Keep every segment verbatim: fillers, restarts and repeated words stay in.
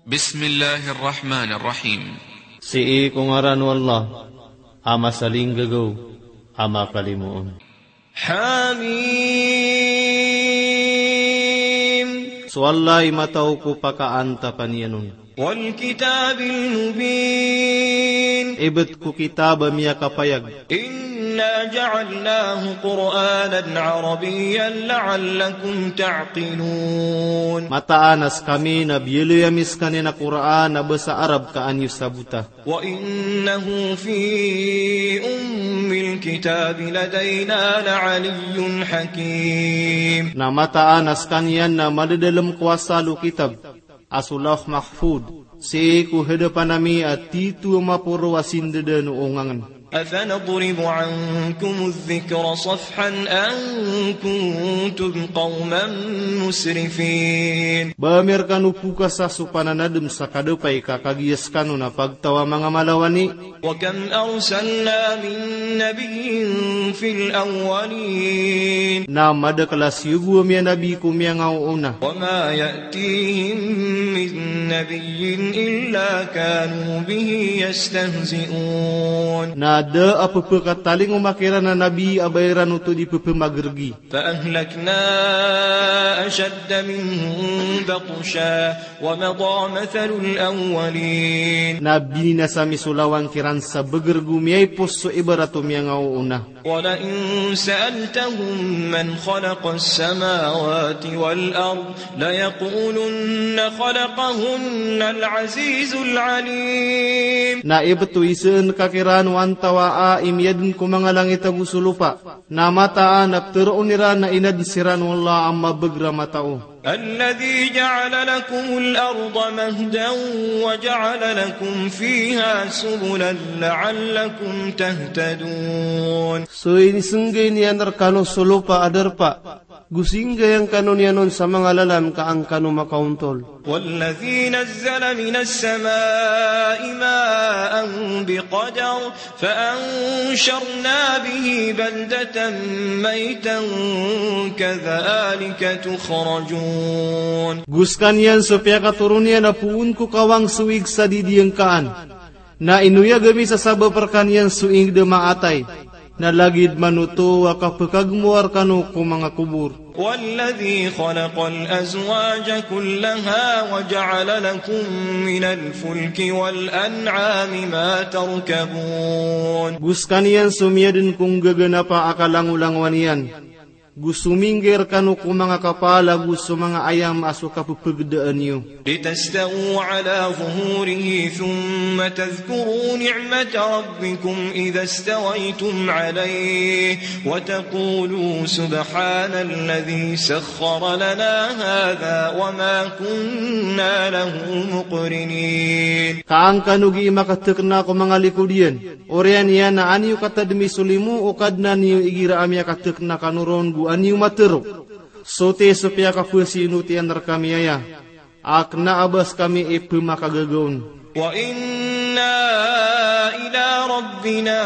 Bismillahirrahmanirrahim. Si kung aran wallah, ama saling gagaw, ama kalimuon. Hamim. Suwallay mataw ko pakaanta paniyanon. Wal kitabil mubin. Ibet ko kitaba miya kapayag. Inna ja'alnahu Qur'anan Arabiyyan la'allakum ta'qilun. Mataanas kami na biyayamis kanina Qur'an na basa Arab kaanyo sabuta. Wa innahu fi ummil kitabi ladayna la'aliyyun hakim. Na mataanas kanyan na madadalam kuasa lu kitab asulah mahfud. Si ku hadapan nami at titu mapuro wasindada noongangan. أفنضرب عنكم الذكر صفحا أن كنتم قوما مسرفين. Bamir kanu puka sa supananadem sa kadupay kakagiyas kanu na pagtawa mga malawani. وكم أرسلنا من نبي في الأولين. Na madakalas yugo miya nabi kumya ngauuna. وما يأتيهم من نبي إلا كانوا به يستهزئون. Na ada apa pekataling umakira na nabi abayran uto di pepemagergi. فأهلكنا أشد منهم بطشا ومضى مثل الأولين. Nabi na sami sulawang kiran sa begergu miyay puso ibarato miya ngauuna. ولئن سألتهم من خلق السماوات والأرض ليقولن خلقهن العزيز العليم. Na ibetu iseen kakiran wantawa a imyadin ko mga langit agusulupa. Na mataan apteroon nira na inadisiran wala amma begra matao. الذي جعل لكم الأرض مهدا وجعل لكم فيها سبلا لعلكم تهتدون. So ini sunggay niyan arkano sulupa adarpa. Gusingga yang kanon yanon sa mga lalam kaang kano makauntol. والذي نزل من السماء ماء بقدر فأنشرنا به بلدة ميتا كذلك تخرجون. Guskan yan supaya katurun yan na puun ko kawang suig sa didiyang kaan. Na inuya gami sa saba perkanian suing de maatay. Na lagid manuto wakapagagmuar kanu ko mga kubur. والذي خلق الأزواج كلها وجعل لكم من الفلك والأنعام ما تركبون. Guskan yan sumiyadin kung gaganapa akalangulang yan. Gusumingger kanu ko mga kapala gusto mga ayam aso kapupagdaan niyo. لتستووا على ظهوره ثم تذكروا نعمة ربكم إذا استويتم عليه وتقولوا سبحان الذي سخر لنا هذا وما كنا له مقرنين. Kaang kanugi makatekna ko mga likudian. Orian yan na aniyo katadmi sulimu o kadna niyo igira amya katekna kanuron gu aniyo matero. Sote supaya kapusin utian rekamiaya. Akna abas kami ipu makagagaon. Wa inna ila rabbina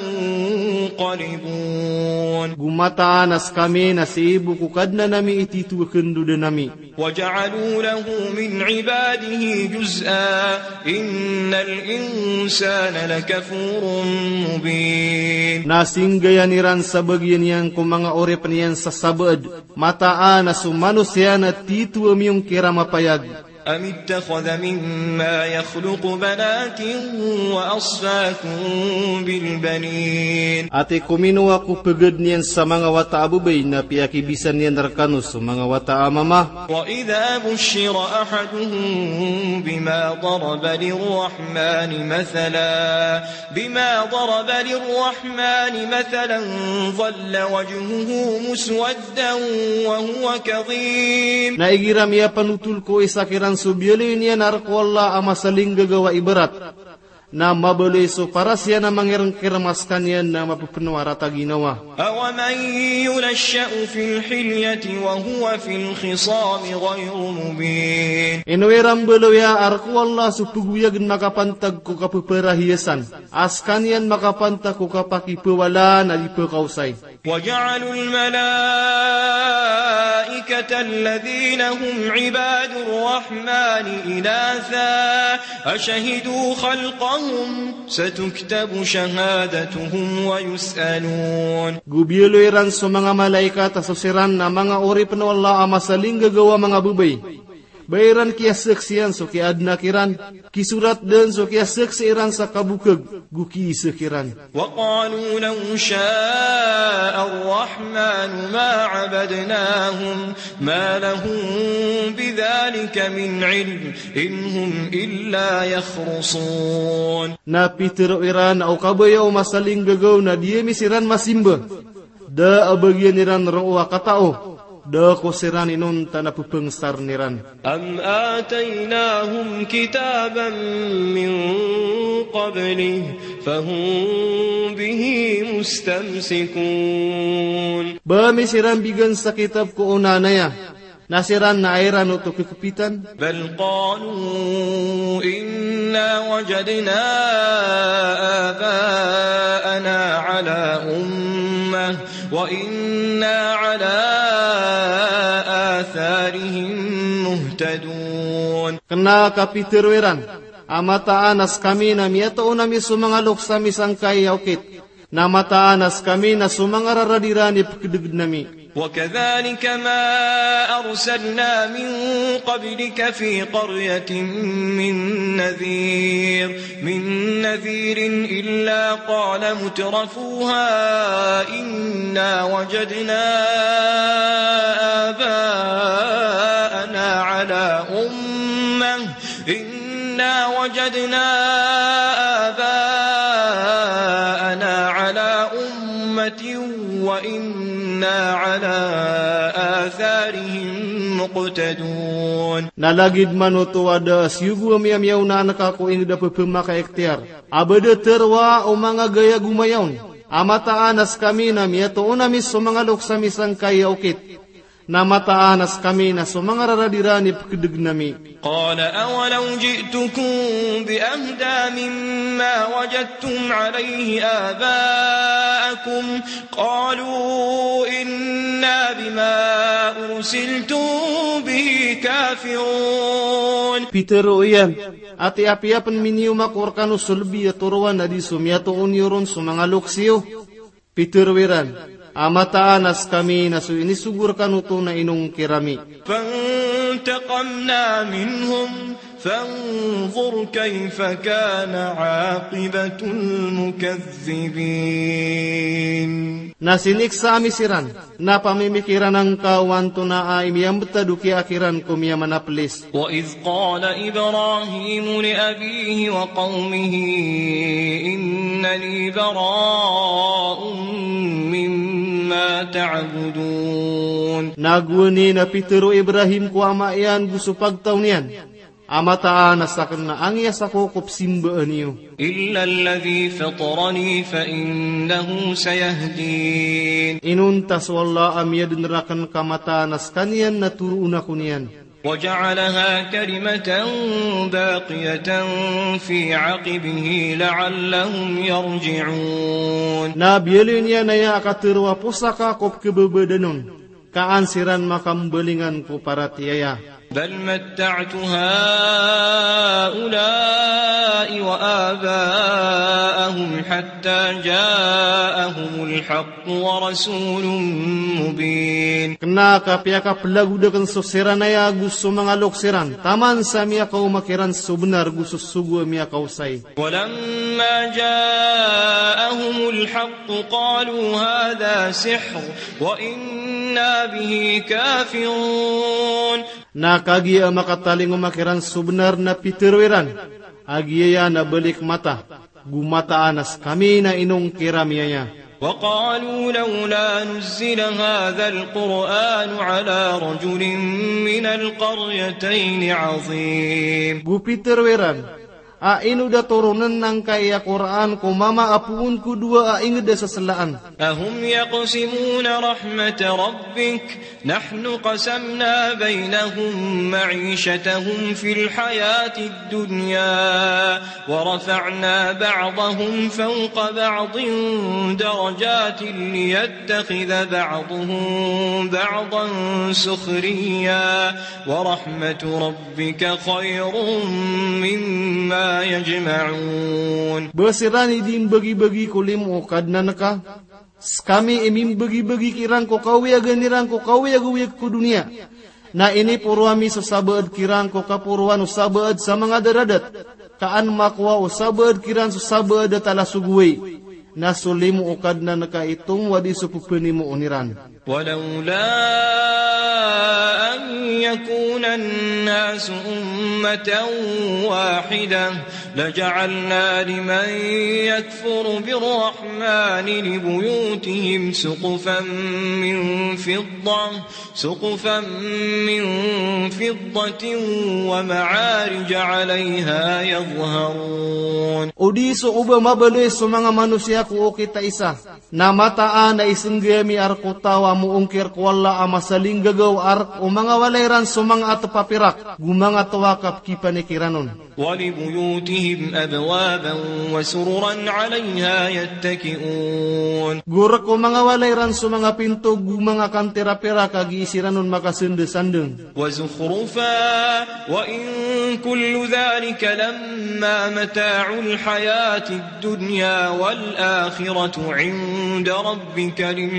lamunqalibun. Gumataan as kami na si ibu kukadna nami ititu kenduda nami. وجعلوا له من عباده جزءا إن الإنسان لكفور مبين. Nasinggayaniran sa bagyan yang kung mga orep niyan sa sabad. Mataan na sumanusya na titu amiyong kiramapayag. أم اتخذ مما يخلق بنات وأصفاكم بالبنين. Ate kuminuwa ko pagad niyan sa mga wata abubay na piyakibisan niyan narkanus sa mga wata amama. وإذا بشر أحدهم بما ضرب للرحمن مثلا بما ضرب للرحمن مثلا ظل وجهه مسودا وهو كظيم. Naigiram iya panutul ko isakiran subyali niya narkwalla ama saling gagawa ibarat. na mabeli so para siya na mangirang kiramaskan yan na mapupunwarata ginawa. أَوَمَنْ يُنَشَّأُ فِي الْحِلْيَةِ وَهُوَ فِي الْخِصَامِ غَيْرُ مُبِينٍ Inuwiram beloya arku Allah supuguyagin makapantag ko kapuperahiyasan. Askan yan makapantag ko kapakipawalan at ipakausay. وَجَعَلُوا الْمَلَائِكَةَ الَّذِينَ هُمْ عِبَادُ الرَّحْمَنِ إِنَاثًا أَشَهِدُوا خَلْقَهُمْ سَتُكْتَبُ شَهَادَتُهُمْ وَيُسْأَلُونَ Gubiyaluiran sa mga malaikat asusiran na mga uri panwala amasaling gagawa mga bubay. Bayaran kiya seksian so kiya adna kiran, kisurat dan so kiya seksiran sa kabukag, guki sekiran. وَقَالُوا لَوْ شَاءَ الرَّحْمَنُ مَا عَبَدْنَاهُمْ مَا لَهُمْ بِذَلِكَ مِنْ عِلْمٍ إِنْ هُمْ إِلَّا يَخْرُصُونَ Na pitiruiran au kabayaw masaling gagaw na diya misiran masimba. Da abagyan niran ra'uwa katao. Da kusiran inun tanapupengsar niran. أَمْ آتَيْنَاهُمْ كِتَابًا مِّن قَبْلِهِ فَهُمْ بِهِ مُسْتَمْسِكُونَ Bamisiran bigan sa kitab ko unanaya. Nasiran na ayran uto kikapitan. بل قالوا إنا وجدنا آباءنا على أمة وإنا على آثارهم مهتدون. Kena kapitiruiran. Amataan as kami na miyato unami sumangalok sa misangkay yaukit. Namataan as kami na sumangararadiran ipakidugid nami. وكذلك ما أرسلنا من قبلك في قرية من نذير من نذير إلا قال مترفوها إنا وجدنا آباءنا على أمة إنا وجدنا آباءنا على أمة وإنا على آثارهم مقتدون. Nalagid manuto ada asyugu amyamyaw na nakako inida pepemaka ektiar. Abada terwa o mga gaya gumayawn. Amataanas kami na miyato unamis so mga luksami sangkay yaukit. Namataanas kami na so mga raradirani pagkidig nami. قال أولو جئتكم بأهدى مما وجدتم عليه آباءكم قالوا إنا بما أرسلتم به كافرون. Peter uyan, ati apiapan miniu makurkanu sulbi aturuan adi sumyato unyurun sumanga luksiyo. Peter wiran, amataanas kami na su inisugurkan uto na inong kirami. فانتقمنا منهم فانظر كيف كان عاقبة المكذبين. Nasinik sa amisiran, na pamimikiran ng kawan to na ay miyang betaduki akiran ko miya manaplis. وإذ قال إبراهيم لأبيه وقومه إنني براء مما تعبدون. Nagwani na Pitero Ibrahim ko ama yan gusto pagtaw niyan. Amataan na sakin na ang iya sa kukop simbaan niyo. إلا الذي فطرني فإنه سيهدين. Inuntas wala amya dinrakan kamatanas kanyan na turuuna ko niyan. وجعلها كلمة باقية في عقبه لعلهم يرجعون. Nabiyalin niya na ya akatirwa pusaka kop kebebedanon. Kaansiran makambelingan ko para tiyaya. بل متعت هؤلاء وآباءهم حتى جاءهم الحق ورسول مبين. Kena kapya kapelagu dekan sosiran na ya gusto mga loksiran. Taman sa miya kau makiran subenar gusto sugu miya kau say. ولما جاءهم الحق قالوا هذا سحر وإنا به كافرون. Nakagi ang makataling umakiran subenar na pitirwiran. Agiya na balik mata. Gumataanas kami na inong kiramiyaya. وقالوا لولا نزل هذا القرآن على رجل من القريتين عظيم. Gupitirwiran. A inu da turunan ng kaya Quran ko mama apun ku dua a inged da sasalaan. أهم يقسمون رحمة ربك نحن قسمنا بينهم معيشتهم في الحياة الدنيا ورفعنا بعضهم فوق بعض درجات ليتخذ بعضهم بعضا سخريا ورحمة ربك خير مما يجمعون. Besirani din bagi-bagi kulim ukad na naka. Kami imim bagi-bagi kirang ko kawiya ganirang ko kawiya gawiyag ko dunia. Na ini purwami susabaad kirang ko kapurwan usabaad sa mga daradat. Kaan makwa usabaad kirang susabaad atala sugway. Na sulimu ukad na naka itong wadi supupuni mo uniran. ولولا أن يكون الناس أمة واحدة لجعلنا لمن يكفر بالرحمن لبيوتهم سقفا من فضة سقفا من فضة ومعارج عليها يظهرون. Udi so uba mabaloy sa mga manusia ko o kita isa. Na mataan na isinggami arkutawa mo ungkir ko wala ama saling gagaw ark o mga walayran sa mga atapapirak. Gumanga tawakap kipanikiranon. ولبيوتهم أبوابا وسررا عليها يتكئون. Gurak ko mga walayran sa mga pinto gumanga kantira-pira kagisiranon makasundesandeng. وزخرفا وإن كل ذلك لما متاع الحياة الدنيا والآخرة عند ربك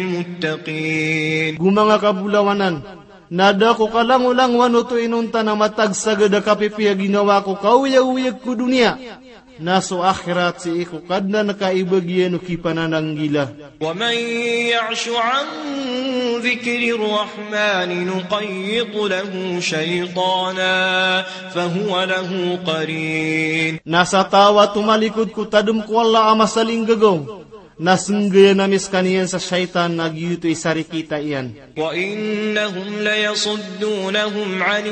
للمتقين. Gumanga kabulawanan. Nada ko kalang-ulang wanuto inunta na matagsagad a kapipiya ginawa ko kauyag-uyag ko dunia. Naso akhirat si iko kadna nakaibagyan o kipanananggila. ومن يعش عن ذكر الرحمن نقيض له شيطانا فهو له قرين. Nasa tawa tumalikod ko tadum ko wala ama saling gagaw. Nasunggaya namis kaniyan sa syaitan nagyuto'y sarikita iyan. وإنهم ليصدونهم عن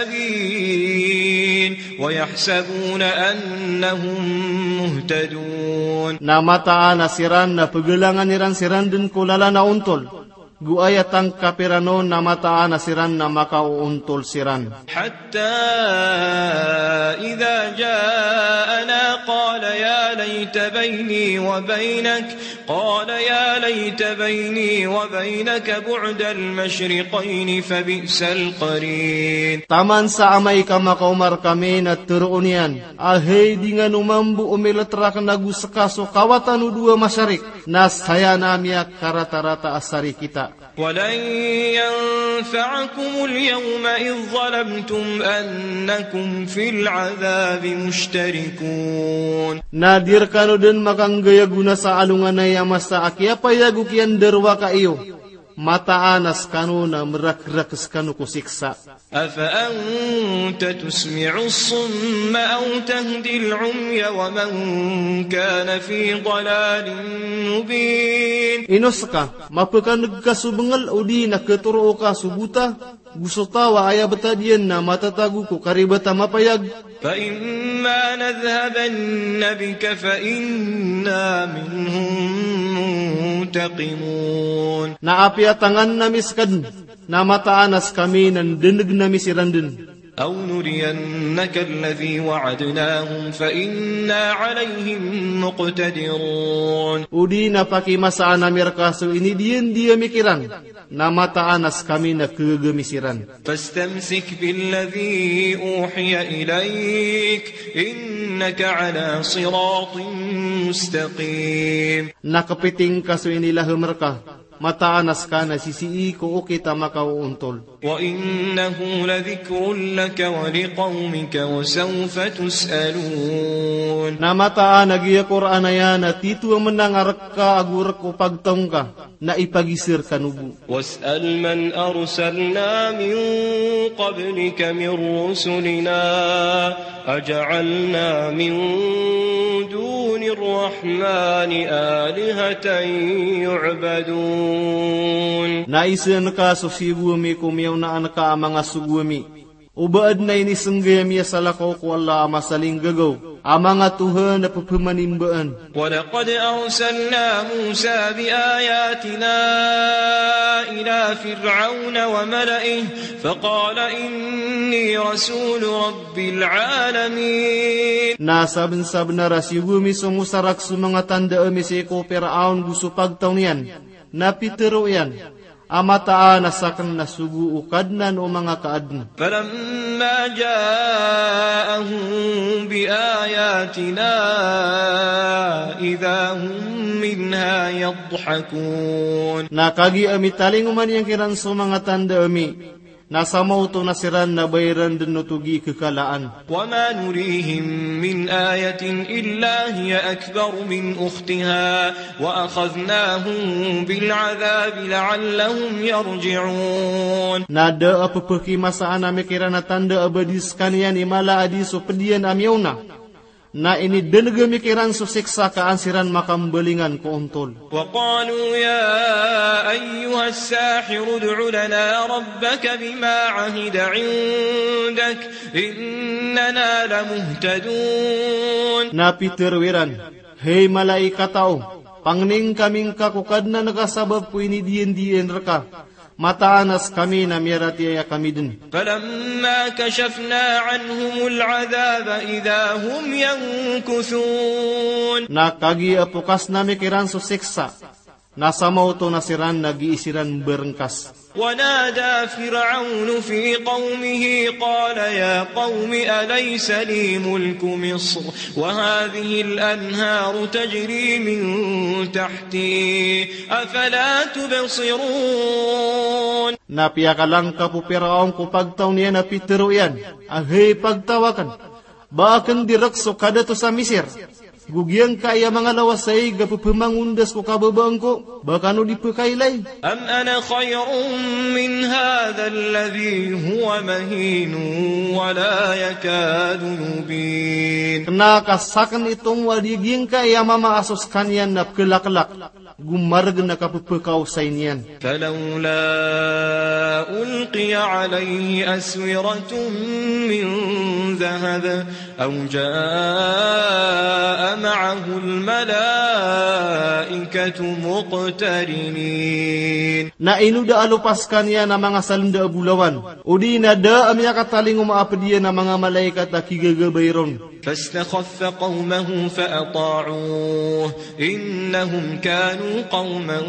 السبيل ويحسبون أنهم مهتدون. Namataan na siran na pagalangan niran siran din ko lala na untol. Guayatang kapiranon na mataan na siran na makauuntol siran. حتى إذا جاءنا قال يا ليت بيني وبينك قال يا ليت بيني وبينك بعد المشرقين فبئس القرين. Taman sa amay ka makaumar kami na turoon yan. Ahay di nga numambu umilatrak na gusakaso kawatan udua masyarik. Nasaya namiyak karata-rata asari kita. ولن ينفعكم اليوم إذ ظلمتم أنكم في العذاب مشتركون. Nadir kano din makanggaya guna sa alungan na yamasa akya payagu kiyan derwa ka iyo. Mataanas kano na merak-rakas kano kusiksa. أفأنت تسمع الصم أو تهدي العمي ومن كان في ضلال مبين. Inos ka, mapakanag ka subengal o di nakaturo ka subuta. Gusto tawa aya betadian na matatagu ko karibata mapayag. فإما نذهبن بك فإنا منهم منتقمون. Naapiatangan na miskan, na mataanas kami ng dinig na misiran din. أو نرينك الذي وعدناهم فإنا عليهم مقتدرون. Udi na pakimasaan na mirkaso inidiyan diya mikiran, na mataanas kami na kagumisiran. فاستمسك بالذي أوحي إليك إنك على صراط مستقيم. Nakapiting kaso inilahumarka, mataanas ka na sisii ko o kita makauuntol. وإنه لذكر لك ولقومك وسوف تسألون. Na mataan nagiya Quran na yan at ito ang menangarak ka agur ko pagtaong ka na ipagisir kanubu. واسأل من أرسلنا من قبلك من رسلنا أجعلنا من دون الرحمن آلهة يعبدون. Naisan ka so siguami kumiyaw na ka mga sugwami. Ubaad na ini senggay miya salakaw ko Allah ama saling gagaw. Ama nga Tuhan na pagpamanimbaan. وَلَقَدْ أَرْسَلْنَا مُوسَى بِآيَاتِنَا إِلَى فِرْعَوْنَ وَمَلَئِهِ فَقَالَ إِنِّي رَسُولُ رَبِّ الْعَالَمِينَ. Nasabn-sabn na rasyugumi sumusarak sa mga tanda amisay ko Piraon gusto pagtaunian. Napitero yan. Amataan nasakan na sugu ukadnan o mga kaadna. فَلَمَّا جَاءَهُم بِآيَاتِنَا إِذَا هُم مِّنْهَا يَضْحَكُونَ. Nakagi ami taling uman yang kiran sa mga tanda ami. Nasamaw to nasiran na bayran din nutugi kekalaan. وَمَا نُرِيهِم مِّنْ آيَةٍ إِلَّا هِيَ أَكْبَرُ مِنْ أُخْتِهَا وَأَخَذْنَاهُم بِالْعَذَابِ لَعَلَّهُمْ يَرْجِعُونَ. Nada apapaki masaan ami kiran na tanda abadis kanian imala adi so pedian amyauna. Na ini denaga mikiran susiksa kaansiran makambelingan ko untol. وَقَالُوا يَا أَيُّهَا السَّاحِرُ ادْعُ لَنَا رَبَّكَ بِمَا عَهِدَ عِندَكَ إِنَّنَا لَمُهْتَدُونَ. Napiterwiran, hey malaikat tao, pangning kaming kakukad na nakasabab po ini diin-diin reka. Mataanas kami na miratiya kami din. فَلَمَّا كَشَفْنَا عَنْهُمُ الْعَذَابَ إِذَا هُمْ يَنْكُثُونَ. Nakagi apukas na mikiran so siksa. Nasamaw to nasiran nag-iisiran berengkas. وَنَادَى فِرْعَوْنُ فِي قَوْمِهِ قَالَ يَا قَوْمِ أَلَيْسَ لِي مُلْكُ مِصْرَ وَهَذِهِ الْأَنْهَارُ تَجْرِي مِنْ تَحْتِي أَفَلَا تُبْصِرُونَ. Napiyakalang kapu Piraon ko pagtaw niya na pitero yan. Ahay pagtawakan. Bakan direkso kada to sa Misir. Gugyang kaya mga lawasay gapupamangundas ko kababang ko. Baka no di pakailay. أَمْ أَنَا خَيْرٌ مِّنْ هَذَا الَّذِي هُوَ مَهِينٌ وَلَا يَكَادُ يُبِينُ. Nakasakan itong wadiging kaya mamaasos kanyan na kelak-kelak. Gumarag na kapupakaw sa inyan. فَلَوْلَا أُلْقِيَ عَلَيْهِ أَسْوِرَةٌ مِّن ذَهَبٍ أَوْ جَاءَ مَعَهُ الْمَلَائِكَةُ مُقْتَرِنِينَ. Na inuda alupaskan niya na mga salunda bulawan. O di na da amya kataling umaapadiya na mga malaikat na kigagabayron. فاستخف قومه فأطاعوه إنهم كانوا قوما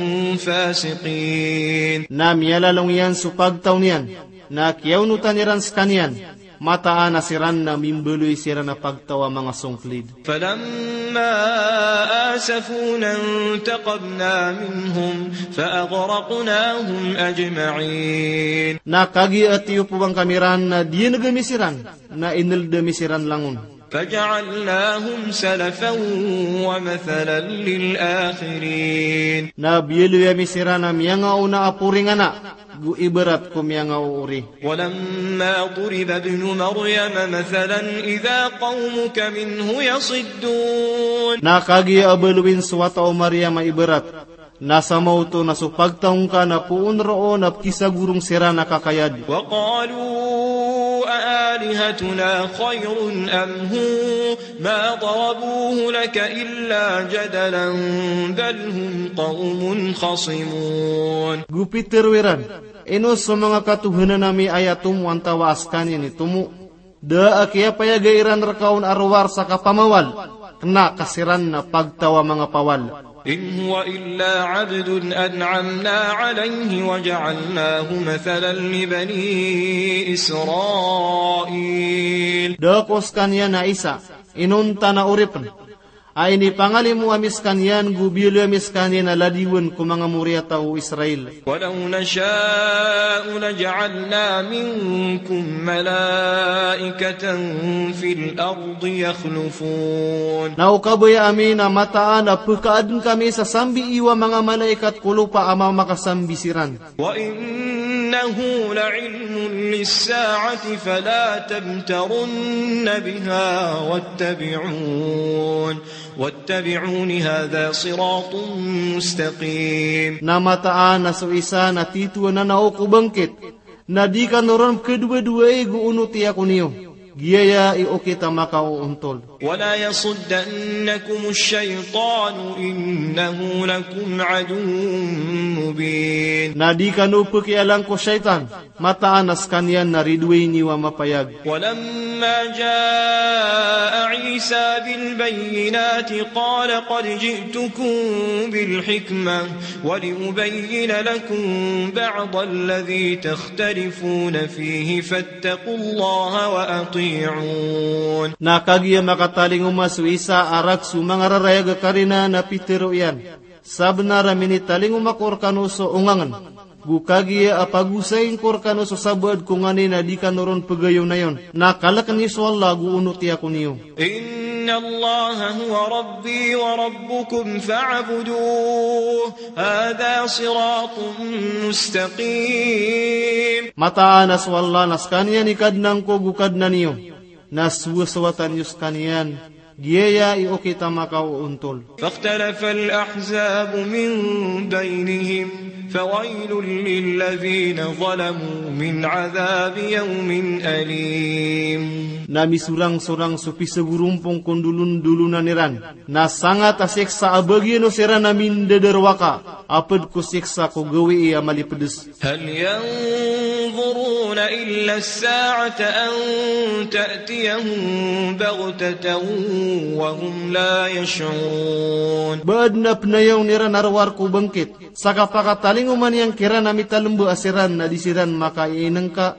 فاسقين. Na miyalalong yan supagtaw niyan. Na kiyaunutan niran skanian. Mataan na siran na mimbuloy siran na pagtawa mga sungklid. فلما آسفونا انتقمنا منهم فأغرقناهم أجمعين. Nakagi at iyo po bang kamiran na di nagamisiran. Na inildamisiran langun. فجعلناهم سلفا ومثلا للآخرين. Na biyelo ya misiran na miyanga una apuring ana. Gu ibarat ko miyanga uuri. ولما ضرب ابن مريم مثلا إذا قومك منه يصدون. Nakagi abaluin suwata o Maria maibarat. Nasa mauto na supagtaong ka na puun roon at kisagurong sira na kakayad. وقالوا أآلهتنا خير أم هو ما ضربوه لك إلا جدلا بل هم قوم خصمون. Gupiter wiran, ino sa mga katuhanan nami ayatum wantawas kanyan itumu. Da akya payagairan rakaun arwar sa kapamawal. Kena kasiran na pagtawa mga pawal. إن هو إلا عبد أنعمنا عليه وجعلناه مثلا لبني إسرائيل. Dakos kanya na isa, inunta na uripan. Ay ni pangalimu amis kanyan, gubilo amis kanyan na ladiwan ko mga murya tao Israel. ولو نشاء لجعلنا منكم ملائكة في الأرض يخلفون. Naukabaya amin na mataan na pagkaadun kami sa sambi iwa mga malaikat kulupa ama makasambisiran. وإنه لعلم للساعة فلا تمترن بها واتبعون واتبعون هذا صراط مستقيم. Na mataan na so isa na tituan na naukubangkit. Nadikan orang kedua-dua gu unuti aku niyo. Giya i okita makao untol. ولا يصدنكم الشيطان إنه لكم عدو مبين. Nadikan upakialang ko syaitan. Mataanas kanyan naridway niwa mapayag. ولما جاء عيسى بالبينات قال قد جئتكم بالحكمة ولأبين لكم بعض الذي تختلفون فيه فاتقوا الله وأطيعون. Nakagiya makataling umasu Isa arak su mangararaya gakarina na pitero yan. Sabnara minitaling umakorkano so ungangan. Gukagiya apagusayin korkano so sabad kungani na di kanoron pagayaw na yon. Nakalakan ni so Allah guunuti ako niyo. Inna Allah huwa Rabbi wa Rabbukum fa'abuduh. Hada siratun mustaqim. Mataanas wala naskaniyan ikadnang ko gukadna niyo. Naswaswatan yus kaniyan. Giyaya i okita makao untol. فاختلف الأحزاب من بينهم فويل للذين ظلموا من عذاب يوم أليم. Nami surang-surang supi segurumpong kondulun-dulunan niran. Na sangat asiksa abagi no sira namin dederwaka. Apad ko siksa ko gawi amali pedes. هل ينظرون إلا الساعة أن تأتيهم بغتة وهم لا يشعرون. Baad na pnayaw niran arwar ko bangkit. Saka pakataling uman yang kira nami talembu asiran na disiran makainang ka.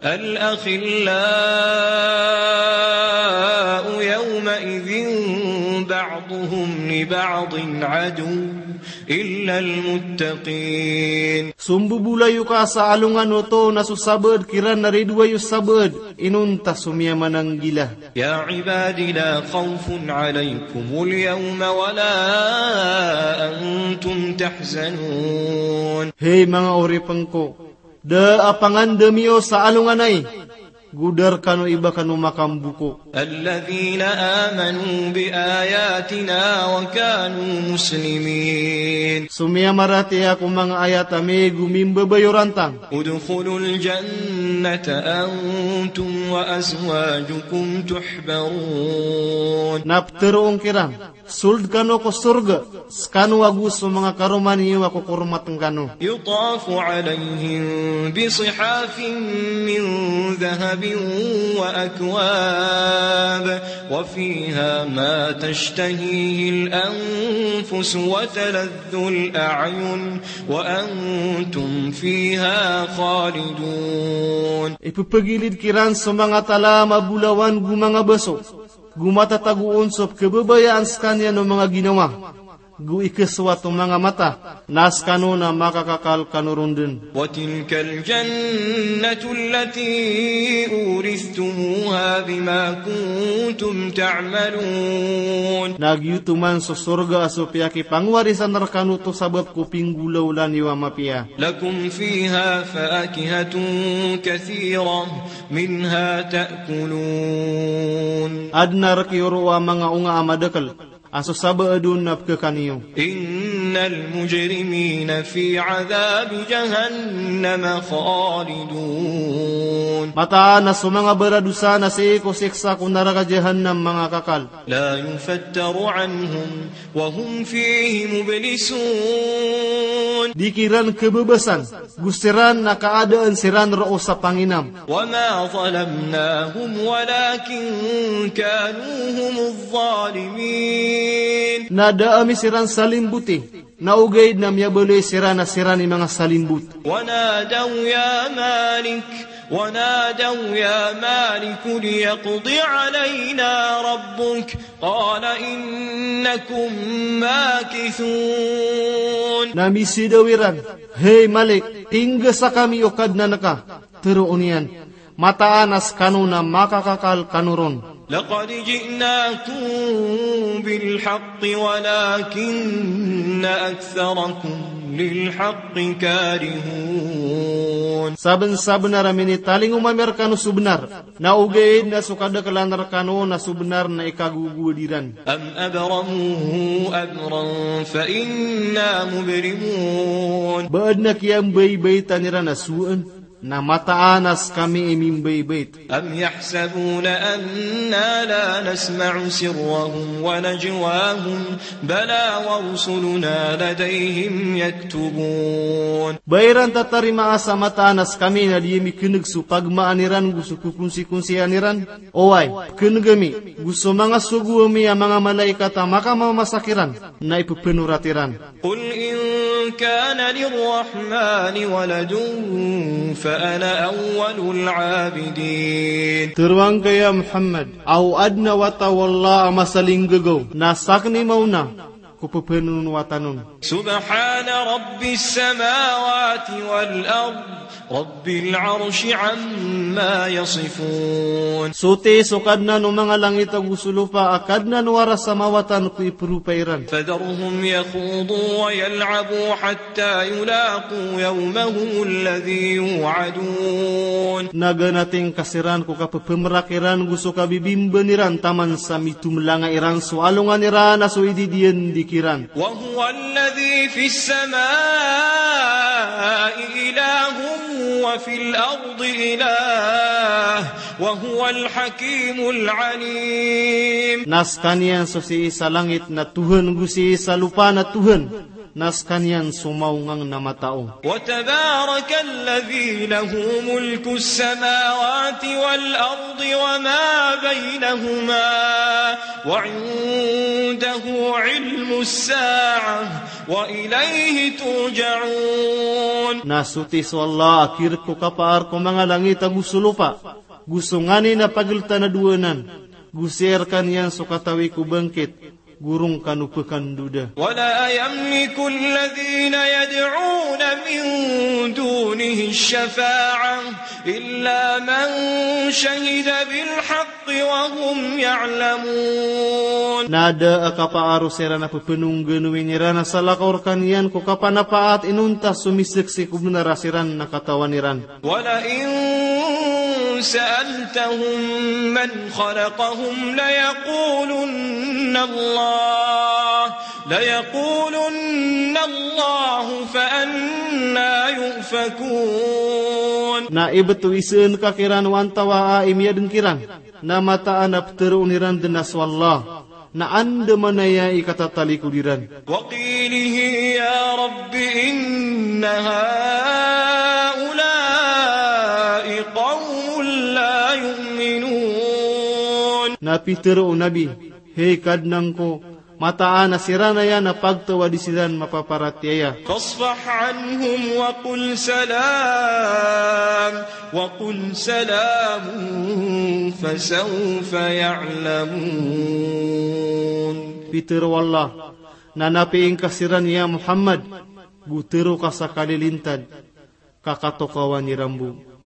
الأخلاء يومئذ بعضهم لبعض عدو إلا المتقين. Sumbubulayo ka sa alungan oto na susabad kiran naridwayo sabad inunta sumya manang gila. يا عبادي لا خوف عليكم اليوم ولا أنتم تحزنون. Hey mga oripang ko, da apangan demiyo sa alungan ay, gudar kano iba kano makambuko. الذين آمنوا بآياتنا وكانوا مسلمين. Sumya marati ako mga ayat ame gumimbabayo rantang. ادخلوا الجنة أنتم وأزواجكم تحبرون. Napterong kirang, suld kano ko surga, skano agus so mga karomaniyo ako kurmatang kano. يطاف عليهم بصحاف من ذهب وأكواب وفيها ما تشتهيه الأنفس وتلذ الأعين وأنتم فيها خالدون. Ipupagilid kiran sa mga tala mabulawan gumanga baso, gumatataguon sa kababayaan sa kanya ng mga ginawa. Gu ikaswat ng mga mata, nas kano na makakakal kanuron din. وتلك الجنة التي أورثتموها بما كنتم تعملون. Nagyutuman sa surga aso piyaki pangwarisan narkano to sabab ko pinggulaw lan iwa mapia. لكم فيها فاكهة كثيرة منها تأكلون. Adnar kiyoro wa mga unga amadakal, aso saba adun na pkakaniyo. إن المجرمين في عذاب جهنم خالدون. Mataan na sa mga baradusa na sa iko siksa kung naraka jahannam mga kakal. لا يفتر عنهم وهم فيه مبلسون. Dikiran kebebasan, gustiran na kaadaan siran roo sa panginam. وما ظلمناهم ولكن كانوا هم الظالمين. Nada ami siran salimbuti, naugaid na miyabaloy siran na siran ni mga salimbut. ونادوا يا مالك ونادوا يا مالك ليقض علينا ربك قال إنكم ماكثون. Namisi dawiran, hey Malik, tingga sa kami ukad na naka, teruunian, mataanas kanuna makakakal kanuron. لقد جئناكم بالحق ولكن أكثركم للحق كارهون. Saben-saben ramini taling umamer kanu subenar, na ugaid na sukada kalanar kanu na subenar na ikagugudiran. أم أبرموا أمرا فإنا مبرمون. Baad na kiyang bay-bay tanira na suan, na mataanas kami imimbay-bayt. أم يحسبون أنا لا نسمع سرهم ونجواهم بلى ورسلنا لديهم يكتبون. Bayran tatarima asa mataanas kami na diyemi keneg su pagmaaniran gusto kukunsi-kunsi aniran. Oway, kenegami gusto mga suguami ang mga malaikata maka mamasakiran na ipupenuratiran. قل إن كان للرحمن ولد فأنا أول العابدين. Terwang kaya Muhammad, au adna wata wallah amasaling gagaw, nasakni mauna, kupupenun watanun. سبحان رب السماوات والأرض رب العرش عما يصفون. Sote sokadna no mga langit ag usulupa akadna no wara samawatan ku ipurupairan. فذرهم يخوضوا ويلعبوا حتى يلاقوا يومهم الذي يوعدون. Naganating kasiran ko kapapemerakiran gusto kabibimbeniran taman sa mitumlanga iran sualungan iran aso ididian dikiran. وهو الذي في السماء إله وفي الأرض إله وهو الحكيم العليم. Naskanian so si isa langit na Tuhan gusi isa lupa na Tuhan. Naskanian sumaungang na matao. وتبارك الذي له ملك السماوات والأرض وما بينهما وعنده علم الساعة وإليه ترجعون. Nasuti so Allah akir ko kapaar ko mga langit ag usulupa. Gusto ngani na pagilta na duwanan. Guser kanyan so katawi ko bangkit. Gurung kanupekan duda. ولا يملك الذين يدعون من دونه الشفاعة إلا من شهد بالحق وهم يعلمون. Nada akapaaro serana pepenung genuwinirana salakor kanyan ko kapanapaat inuntas sumiseksi kubnarasiran na katawaniran. ولئن سألتهم من خلقهم ليقولن الله ليقولن الله فأنا يؤفكون. Na ibetu iseun kakiran wantawa imya dengkiran. Na mata anap teruniran denas wallah. Na anda manaya ikatatali kudiran. وقيله يا رب إن هؤلاء قوم لا يؤمنون. Na pitero nabi, hey kadnang ko, mataan asirana ya na pagtawa disiran mapaparatiaya. فاصفح عنهم وقل سلام وقل سلام فسوف يعلمون. Pitero wallah, nanapiing kasiran ya Muhammad, gutero ka sa kalilintad, kakatokawan ni Rambu.